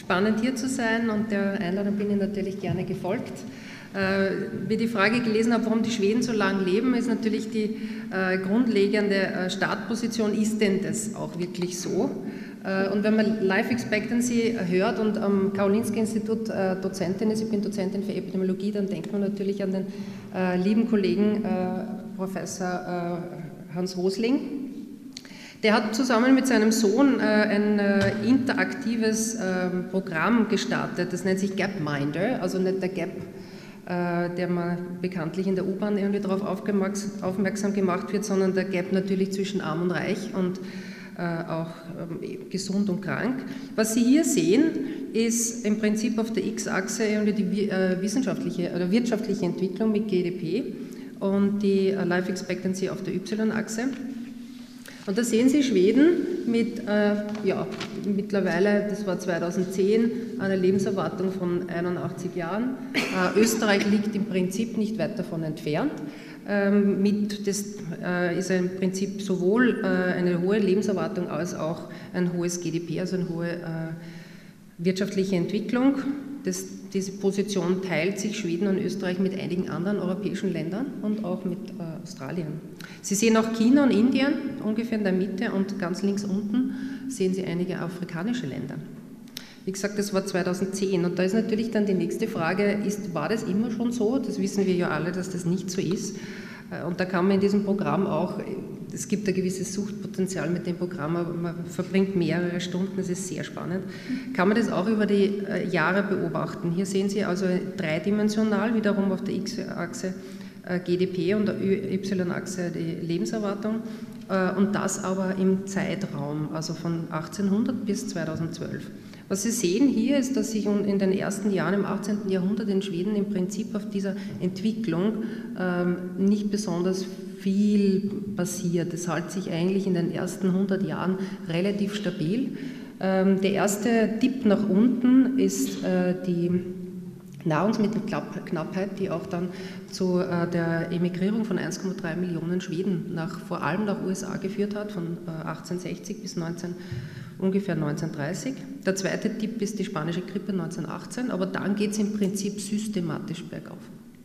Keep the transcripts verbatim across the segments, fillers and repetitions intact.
spannend hier zu sein und der Einladung bin ich natürlich gerne gefolgt. Äh, wie ich die Frage gelesen habe, warum die Schweden so lange leben, ist natürlich die äh, grundlegende äh, Startposition, ist denn das auch wirklich so? Äh, und wenn man Life Expectancy hört und am Karolinska-Institut äh, Dozentin ist, ich bin Dozentin für Epidemiologie, dann denkt man natürlich an den äh, lieben Kollegen äh, Professor äh, Hans Rosling. Der hat zusammen mit seinem Sohn äh, ein äh, interaktives äh, Programm gestartet, das nennt sich Gapminder, also nicht der Gap, äh, der man bekanntlich in der U-Bahn irgendwie darauf aufmerksam gemacht wird, sondern der Gap natürlich zwischen Arm und Reich und äh, auch ähm, gesund und krank. Was Sie hier sehen, ist im Prinzip auf der X-Achse irgendwie die äh, wissenschaftliche oder wirtschaftliche Entwicklung mit G D P und die äh, Life Expectancy auf der Y-Achse. Und da sehen Sie Schweden mit, äh, ja, mittlerweile, das war zweitausendzehn, einer Lebenserwartung von einundachtzig Jahren. Äh, Österreich liegt im Prinzip nicht weit davon entfernt. Ähm, mit, das äh, ist im Prinzip sowohl äh, eine hohe Lebenserwartung als auch ein hohes G D P, also eine hohe äh, wirtschaftliche Entwicklung. Das, diese Position teilt sich Schweden und Österreich mit einigen anderen europäischen Ländern und auch mit äh, Australien. Sie sehen auch China und Indien ungefähr in der Mitte und ganz links unten sehen Sie einige afrikanische Länder. Wie gesagt, das war zweitausendzehn und da ist natürlich dann die nächste Frage, ist, war das immer schon so? Das wissen wir ja alle, dass das nicht so ist. Und da kann man in diesem Programm auch, es gibt ein gewisses Suchtpotenzial mit dem Programm, aber man verbringt mehrere Stunden, das ist sehr spannend, kann man das auch über die Jahre beobachten. Hier sehen Sie also dreidimensional, wiederum auf der X-Achse G D P und der Y-Achse die Lebenserwartung und das aber im Zeitraum, also von achtzehnhundert bis zweitausendzwölf. Was Sie sehen hier ist, dass sich in den ersten Jahren im achtzehnten Jahrhundert in Schweden im Prinzip auf dieser Entwicklung ähm, nicht besonders viel passiert. Es hält sich eigentlich in den ersten hundert Jahren relativ stabil. Ähm, der erste Dip nach unten ist äh, die Nahrungsmittelknappheit, die auch dann zu äh, der Emigrierung von eins Komma drei Millionen Schweden nach, vor allem nach U S A geführt hat, von äh, achtzehnhundertsechzig bis neunzehn, ungefähr neunzehnhundertdreißig. Der zweite Tipp ist die spanische Grippe neunzehnhundertachtzehn, aber dann geht es im Prinzip systematisch bergauf.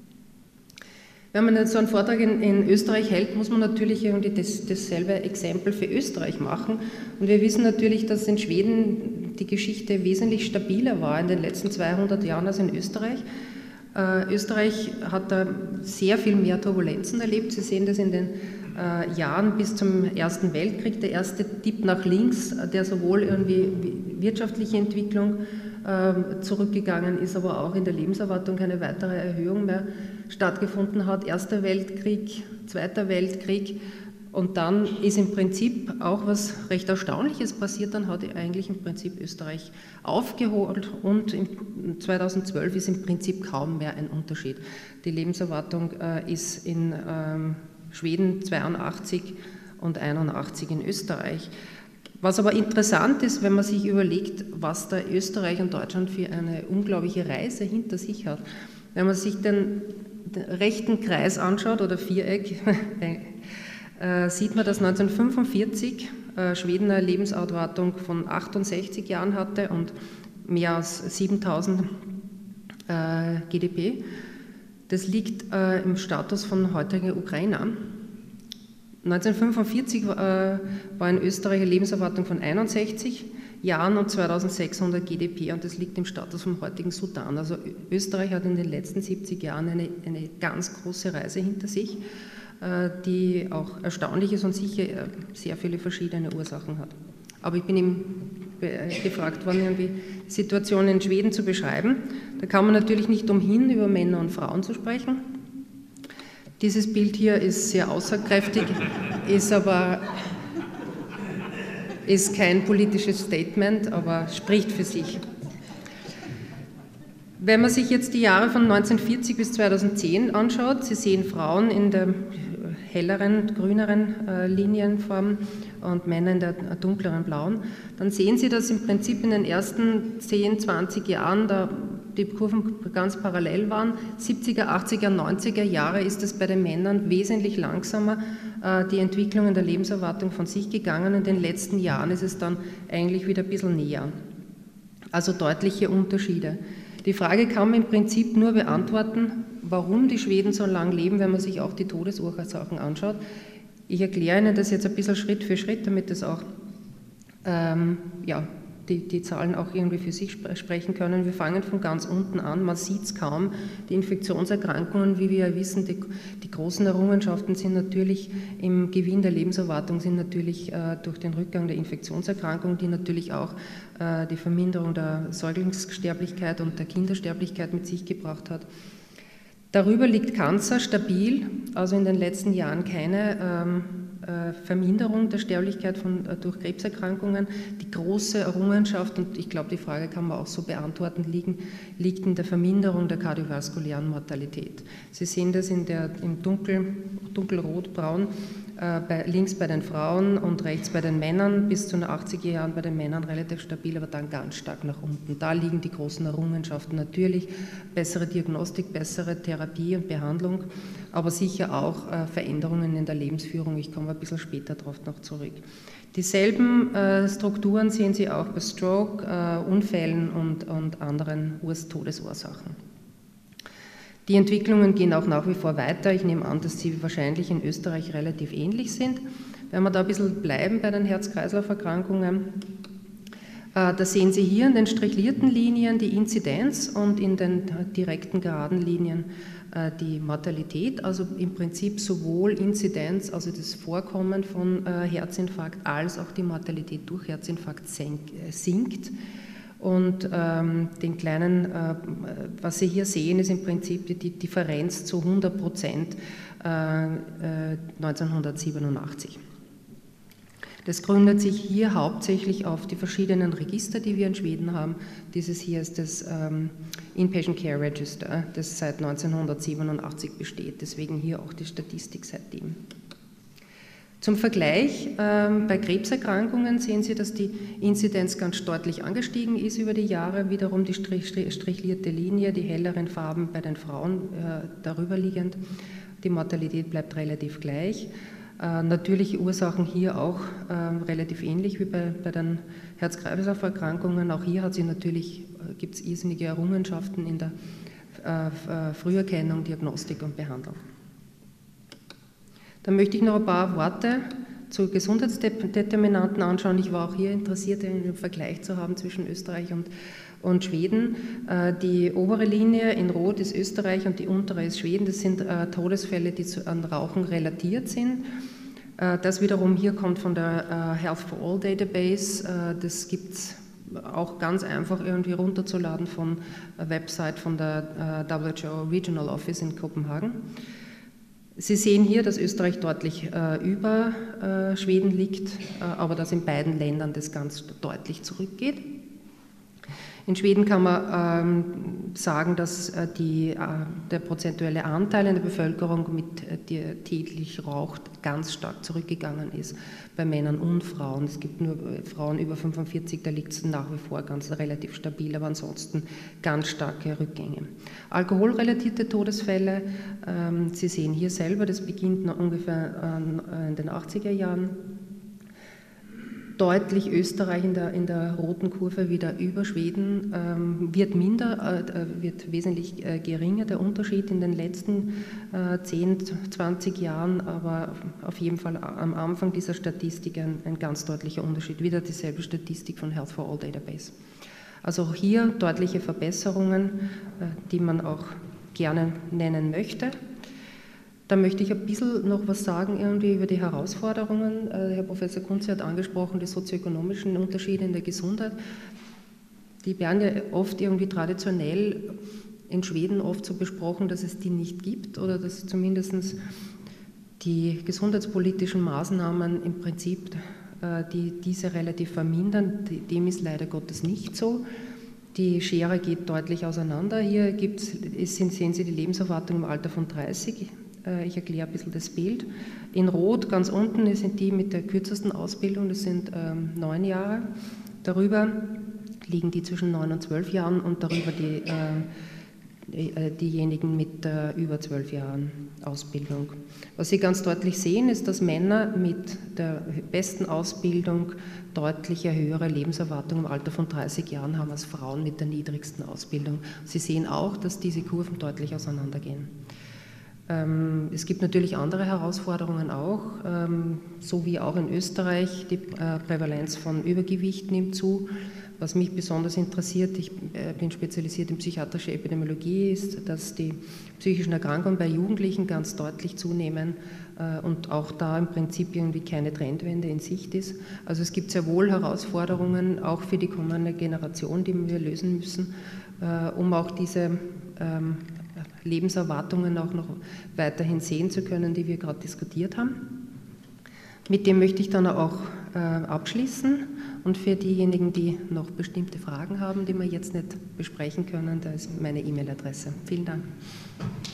Wenn man jetzt so einen Vortrag in, in Österreich hält, muss man natürlich irgendwie das, dasselbe Exempel für Österreich machen. Und wir wissen natürlich, dass in Schweden die Geschichte wesentlich stabiler war in den letzten zweihundert Jahren als in Österreich. Äh, Österreich hat da sehr viel mehr Turbulenzen erlebt. Sie sehen das in den äh, Jahren bis zum Ersten Weltkrieg. Der erste Tipp nach links, der sowohl irgendwie wirtschaftliche Entwicklung äh, zurückgegangen ist, aber auch in der Lebenserwartung keine weitere Erhöhung mehr stattgefunden hat. Erster Weltkrieg, Zweiter Weltkrieg. Und dann ist im Prinzip auch was recht Erstaunliches passiert, dann hat eigentlich im Prinzip Österreich aufgeholt und im zweitausendzwölf ist im Prinzip kaum mehr ein Unterschied. Die Lebenserwartung äh, ist in ähm, Schweden zweiundachtzig und einundachtzig in Österreich. Was aber interessant ist, wenn man sich überlegt, was da Österreich und Deutschland für eine unglaubliche Reise hinter sich hat. Wenn man sich den, den rechten Kreis anschaut oder Viereck, sieht man, dass neunzehnhundertfünfundvierzig äh, Schweden eine Lebenserwartung von achtundsechzig Jahren hatte und mehr als siebentausend äh, G D P. Das liegt äh, im Status von heutigen Ukrainer. neunzehnhundertfünfundvierzig äh, war in Österreich eine Lebenserwartung von einundsechzig Jahren und zweitausendsechshundert G D P und das liegt im Status vom heutigen Sudan. Also Österreich hat in den letzten siebzig Jahren eine, eine ganz große Reise hinter sich, die auch erstaunlich ist und sicher sehr viele verschiedene Ursachen hat. Aber ich bin ihm gefragt worden, die Situation in Schweden zu beschreiben. Da kann man natürlich nicht umhin, über Männer und Frauen zu sprechen. Dieses Bild hier ist sehr aussagekräftig, ist aber ist kein politisches Statement, aber spricht für sich. Wenn man sich jetzt die Jahre von neunzehnhundertvierzig bis zweitausendzehn anschaut, Sie sehen Frauen in der helleren, grüneren äh, Linienform und Männer in der dunkleren blauen, dann sehen Sie, dass im Prinzip in den ersten zehn, zwanzig Jahren da die Kurven ganz parallel waren. siebziger, achtziger, neunziger Jahre ist es bei den Männern wesentlich langsamer äh, die Entwicklung in der Lebenserwartung von sich gegangen. In den letzten Jahren ist es dann eigentlich wieder ein bisschen näher. Also deutliche Unterschiede. Die Frage kann man im Prinzip nur beantworten, warum die Schweden so lang leben, wenn man sich auch die Todesursachen anschaut. Ich erkläre Ihnen das jetzt ein bisschen Schritt für Schritt, damit das auch, ähm, ja, die, die Zahlen auch irgendwie für sich sp sprechen können. Wir fangen von ganz unten an, man sieht es kaum. Die Infektionserkrankungen, wie wir ja wissen, die, die großen Errungenschaften sind natürlich im Gewinn der Lebenserwartung, sind natürlich äh, durch den Rückgang der Infektionserkrankungen, die natürlich auch äh, die Verminderung der Säuglingssterblichkeit und der Kindersterblichkeit mit sich gebracht hat. Darüber liegt Cancer stabil, also in den letzten Jahren keine ähm, äh, Verminderung der Sterblichkeit von, äh, durch Krebserkrankungen. Die große Errungenschaft, und ich glaube, die Frage kann man auch so beantworten, liegen, liegt in der Verminderung der kardiovaskulären Mortalität. Sie sehen das in der, im Dunkel, dunkelrot-braun, äh, bei, links bei den Frauen und rechts bei den Männern, bis zu den achtziger Jahren bei den Männern relativ stabil, aber dann ganz stark nach unten. Da liegen die großen Errungenschaften natürlich, bessere Diagnostik, bessere Therapie und Behandlung, aber sicher auch äh, Veränderungen in der Lebensführung. Ich komme ein bisschen später darauf noch zurück. Dieselben äh, Strukturen sehen Sie auch bei Stroke, äh, Unfällen und, und anderen Todesursachen. Die Entwicklungen gehen auch nach wie vor weiter. Ich nehme an, dass sie wahrscheinlich in Österreich relativ ähnlich sind. Wenn wir da ein bisschen bleiben bei den Herz-Kreislauf-Erkrankungen, äh, da sehen Sie hier in den strichlierten Linien die Inzidenz und in den direkten geraden Linien äh, die Mortalität, also im Prinzip sowohl Inzidenz, also das Vorkommen von äh, Herzinfarkt, als auch die Mortalität durch Herzinfarkt senk, äh, sinkt. Und ähm, den kleinen, äh, was Sie hier sehen, ist im Prinzip die, die Differenz zu hundert Prozent äh, äh, neunzehnhundertsiebenundachtzig. Das gründet sich hier hauptsächlich auf die verschiedenen Register, die wir in Schweden haben. Dieses hier ist das ähm, Inpatient Care Register, das seit neunzehnhundertsiebenundachtzig besteht, deswegen hier auch die Statistik seitdem. Zum Vergleich, ähm, bei Krebserkrankungen sehen Sie, dass die Inzidenz ganz deutlich angestiegen ist über die Jahre, wiederum die strich, strich, strichlierte Linie, die helleren Farben bei den Frauen äh, darüber liegend. Die Mortalität bleibt relativ gleich. Äh, natürliche Ursachen hier auch äh, relativ ähnlich wie bei, bei den Herz-Kreislauf-Erkrankungen. Auch hier hat sie natürlich, äh, gibt es irrsinnige Errungenschaften in der äh, Früherkennung, Diagnostik und Behandlung. Dann möchte ich noch ein paar Worte zu Gesundheitsdeterminanten anschauen. Ich war auch hier interessiert, einen Vergleich zu haben zwischen Österreich und, und Schweden. Die obere Linie in Rot ist Österreich und die untere ist Schweden. Das sind Todesfälle, die an Rauchen relatiert sind. Das wiederum hier kommt von der Health for All Database. Das gibt es auch ganz einfach irgendwie runterzuladen von der Website von der W H O Regional Office in Kopenhagen. Sie sehen hier, dass Österreich deutlich äh, über äh, Schweden liegt, äh, aber dass in beiden Ländern das ganz deutlich zurückgeht. In Schweden kann man ähm, sagen, dass äh, die, äh, der prozentuelle Anteil in der Bevölkerung, mit, äh, die täglich raucht, ganz stark zurückgegangen ist, bei Männern und Frauen. Es gibt nur äh, Frauen über fünfundvierzig, da liegt es nach wie vor ganz relativ stabil, aber ansonsten ganz starke Rückgänge. Alkoholrelatierte Todesfälle, ähm, Sie sehen hier selber, das beginnt noch ungefähr äh, in den achtziger Jahren. Deutlich Österreich in der, in der roten Kurve wieder über Schweden, ähm, wird minder, äh, wird wesentlich äh, geringer der Unterschied in den letzten äh, zehn, zwanzig Jahren, aber auf jeden Fall am Anfang dieser Statistik ein, ein ganz deutlicher Unterschied, wieder dieselbe Statistik von Health for All Database. Also auch hier deutliche Verbesserungen, äh, die man auch gerne nennen möchte. Da möchte ich ein bisschen noch was sagen irgendwie über die Herausforderungen. Herr Professor Kunze hat angesprochen, die sozioökonomischen Unterschiede in der Gesundheit. Die werden ja oft irgendwie traditionell in Schweden oft so besprochen, dass es die nicht gibt oder dass zumindest die gesundheitspolitischen Maßnahmen im Prinzip die diese relativ vermindern. Dem ist leider Gottes nicht so. Die Schere geht deutlich auseinander. Hier gibt's, sehen Sie die Lebenserwartung im Alter von dreißig. Ich erkläre ein bisschen das Bild. In Rot ganz unten sind die mit der kürzesten Ausbildung, das sind ähm, neun Jahre. Darüber liegen die zwischen neun und zwölf Jahren und darüber die äh, diejenigen mit äh, über zwölf Jahren Ausbildung. Was Sie ganz deutlich sehen, ist, dass Männer mit der besten Ausbildung deutlich höhere Lebenserwartung im Alter von dreißig Jahren haben als Frauen mit der niedrigsten Ausbildung. Sie sehen auch, dass diese Kurven deutlich auseinandergehen. Ähm, es gibt natürlich andere Herausforderungen auch, ähm, so wie auch in Österreich die äh, Prävalenz von Übergewicht nimmt zu. Was mich besonders interessiert, ich bin spezialisiert in psychiatrische Epidemiologie, ist, dass die psychischen Erkrankungen bei Jugendlichen ganz deutlich zunehmen und auch da im Prinzip irgendwie keine Trendwende in Sicht ist. Also es gibt sehr wohl Herausforderungen, auch für die kommende Generation, die wir lösen müssen, um auch diese Lebenserwartungen auch noch weiterhin sehen zu können, die wir gerade diskutiert haben. Mit dem möchte ich dann auch äh, abschließen und für diejenigen, die noch bestimmte Fragen haben, die wir jetzt nicht besprechen können, da ist meine E-Mail-Adresse. Vielen Dank.